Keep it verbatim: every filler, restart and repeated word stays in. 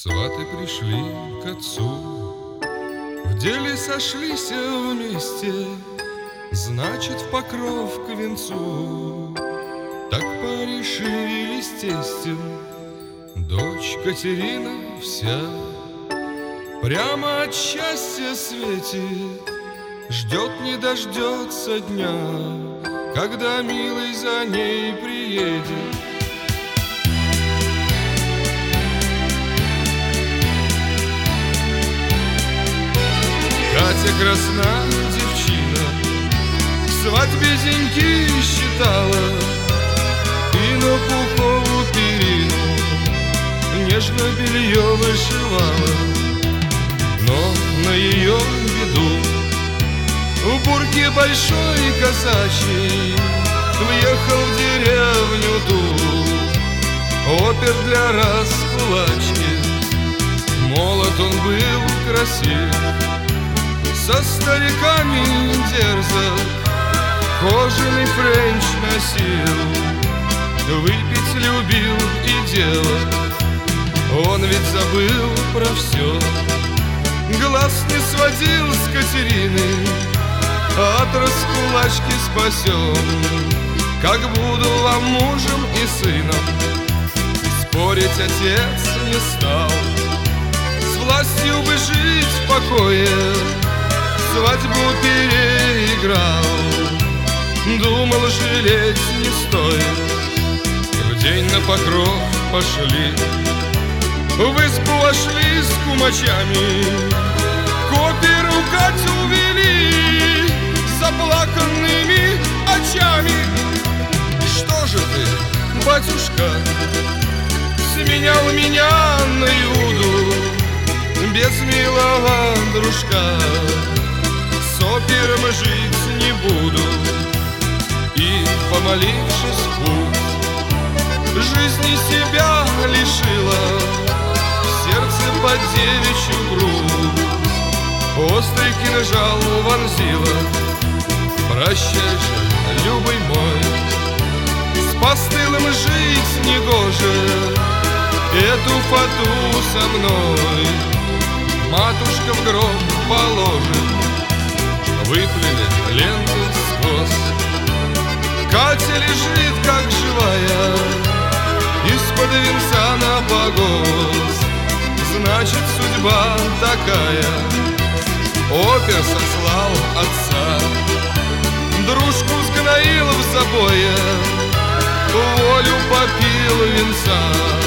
Сваты пришли к отцу, в деле сошлись вместе, значит, в покров к венцу. Так порешили с тестем, дочь Катерина вся прямо от счастья светит, ждет не дождется дня, когда милый за ней приедет. Катя красна девчина, к свадьбе зеньки считала и на пуховую перину нежно белье вышивала. Но на ее беду в бурке большой казачий въехал в деревню ту опер для раскулачки. Молод он был красив, со стариками дерзок, кожаный френч носил, выпить любил и делать. Он ведь забыл про все, глаз не сводил с Катерины, от раскулачки спасем. Как буду вам мужем и сыном, спорить отец не стал. С властью бы жить в покое, свадьбу переиграл. Думал, жалеть не стоит, в день на покров пошли, в избу вошли с кумачами, к оперу Катю увели заплаканными очами. Что же ты, батюшка, сменял меня на Иуду без милого дружка? С опером жить не буду. И, помолившись в путь, жизни себя лишила, в сердце под девичью грудь острый кинжал вонзила. Прощай же, любый мой, с постылым жить негоже, эту фату со мной матушка в гроб положит. Выплели ленты сквозь, Катя лежит как живая, из-под венца на погост. Значит, судьба такая. Опер сослал отца, дружку сгноил в забое, волю попил венца.